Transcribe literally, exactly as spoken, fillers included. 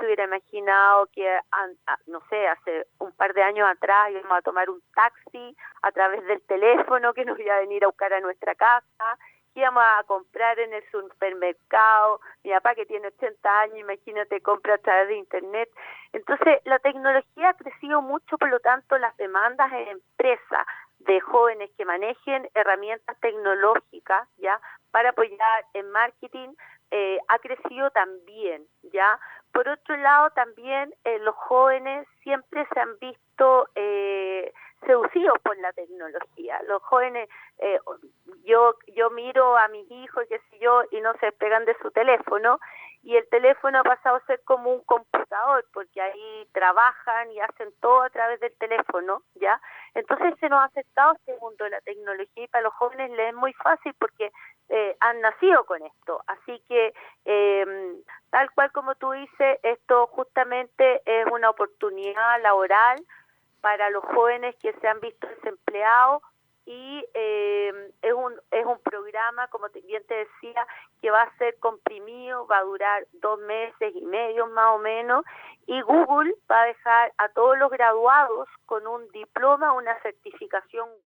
hubiera imaginado que, an- a- no sé, hace un par de años atrás íbamos a tomar un taxi a través del teléfono que nos iba a venir a buscar a nuestra casa, que íbamos a comprar en el supermercado. Mi papá, que tiene ochenta años, imagínate, compra a través de internet. Entonces, la tecnología ha crecido mucho, por lo tanto, las demandas en empresas de jóvenes que manejen herramientas tecnológicas, ¿ya?, para apoyar en marketing, eh, ha crecido también, ¿ya? Por otro lado, también eh, los jóvenes siempre se han visto eh, seducidos por la tecnología. Los jóvenes, eh, yo yo miro a mis hijos, qué sé yo, y no se despegan de su teléfono, y el teléfono ha pasado a ser como un computador, porque ahí trabajan y hacen todo a través del teléfono, ¿ya? Entonces se nos ha acercado este mundo de la tecnología, y para los jóvenes les es muy fácil porque eh, han nacido con esto. Así que, eh, tal cual como tú dices, esto justamente es una oportunidad laboral para los jóvenes que se han visto desempleados, y eh, es un es un programa, como te, bien te decía, que va a ser comprimido, va a durar dos meses y medio más o menos, y Google va a dejar a todos los graduados con un diploma, una certificación